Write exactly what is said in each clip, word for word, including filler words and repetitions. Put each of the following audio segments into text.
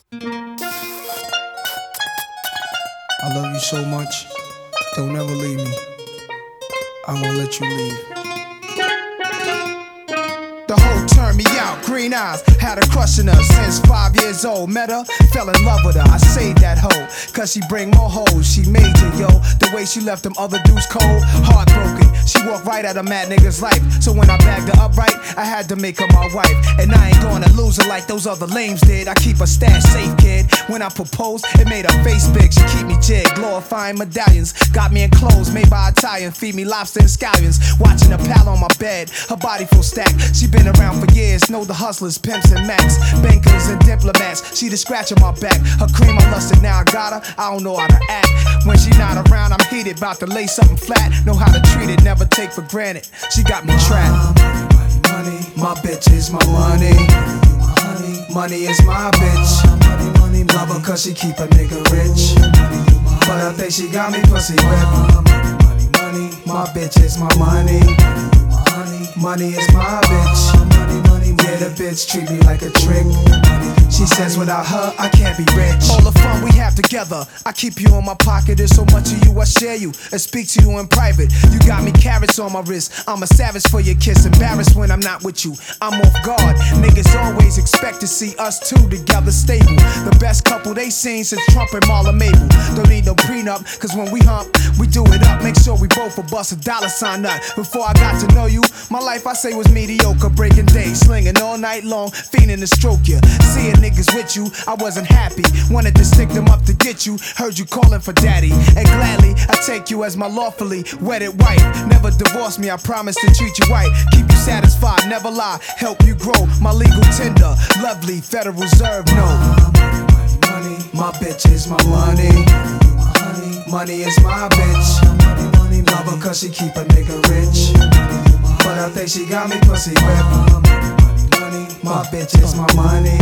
I love you so much, don't ever leave me. I won't let you leave. The hoe turned me out, green eyes, had her crushing her since five years old. Met her, fell in love with her, I saved that hoe, cause she bring more hoes, she major, yo. The way she left them other dudes cold, heartbroken. She walked right out of mad niggas' life, so when I bagged her up right, I had to make her my wife. And I ain't gonna lose her like those other lames did. I keep her stash safe, kid. When I propose, it made her face big. She keep me jig, glorifying medallions. Got me in clothes made by Italian, feed me lobster and scallions. Watching her pal on my bed, her body full stacked. She been around for years, know the hustlers, pimps and max, bankers and diplomats. She the scratch on my back, her cream I lusted, now I got her, I don't know how to act. When she not around, I'm heated, about to lay something flat. Know how to treat it, never take for granted. She got me trapped. Money, money, my bitch is my money. Money is my bitch. Money, money, love her cause she keep a nigga rich. But I think she got me pussy wet. Money, money, my bitch is my money. Money is my bitch. Yeah, the bitch treat me like a trick. She says without her, I can't be rich. All the fun we have together, I keep you in my pocket. There's so much of you, I share you and speak to you in private. You got me carrots on my wrist. I'm a savage for your kiss. Embarrassed when I'm not with you, I'm off guard. Niggas always expect to see us two together stable. The best couple they seen since Trump and Marla Mabel. Don't need no prenup, cause when we hump, we do it up. Make sure we both will bust a dollar sign nut. Before I got to know you, my life I say was mediocre. Breaking days, slinging all night long, fiending to stroke you. Seeing niggas with you, I wasn't happy. Wanted to stick them up to get you. Heard you calling for daddy, and gladly I take you as my lawfully wedded wife. Never divorce me, I promise to treat you right. Keep you satisfied, never lie, help you grow. My legal tender, lovely Federal Reserve, no. Money, money, my bitch is my money. Money is my bitch. Love her cause she keep a nigga rich. But I think she got me pussy wet. My bitch is my money.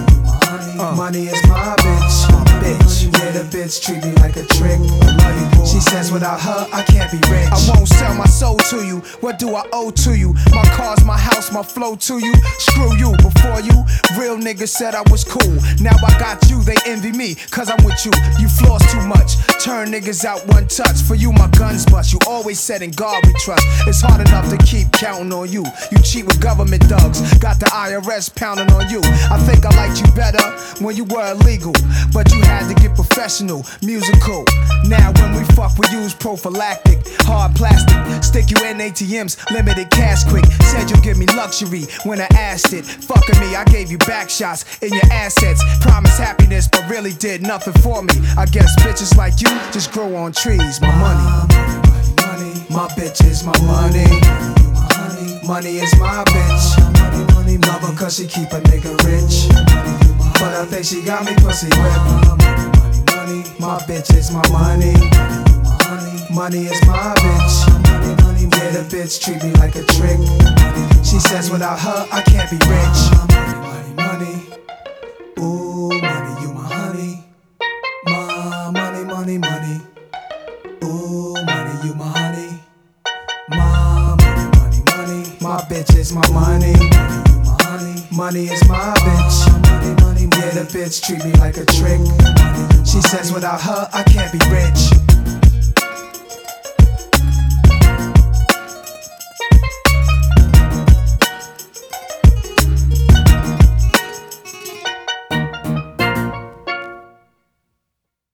Money is my bitch. Bitch, yeah, the bitch treat me like a trick. She says without her, I can't be rich. I won't sell my soul to you. What do I owe to you? My cars, my house, my flow to you. Screw you. Before you, real niggas said I was cool. Now I got you, they envy me, cause I'm with you. You floss too much, turn niggas out one touch. For you, my guns bust. You always said in God we trust. It's hard enough to keep counting on you. You cheat with government thugs, got the I R S pounding on you. I think I liked you better when you were illegal, but you had to get professional, musical. Now when we fuck, we use prophylactic, hard plastic, stick you in A T Ms, limited cash quick. Said you'll give me luxury when I asked it. Fucking me, I gave you back shots in your assets. Promised happiness, but really did nothing for me. I guess bitches like you just grow on trees. My money, money, my bitch is my money. Money is my bitch. Love her cause she keep a nigga rich. But I think she got me pussy wet. My bitch is my money. Money is my bitch. Yeah, the bitch treat me like a trick. She says without her, I can't be rich. Money, money, ooh, money, you my honey. My money, money, money. Ooh, money, you my honey. My money, money, money. My bitch is my money. Money is my bitch. Yeah, the bitch treat me like a trick. She says without her, I can't be rich.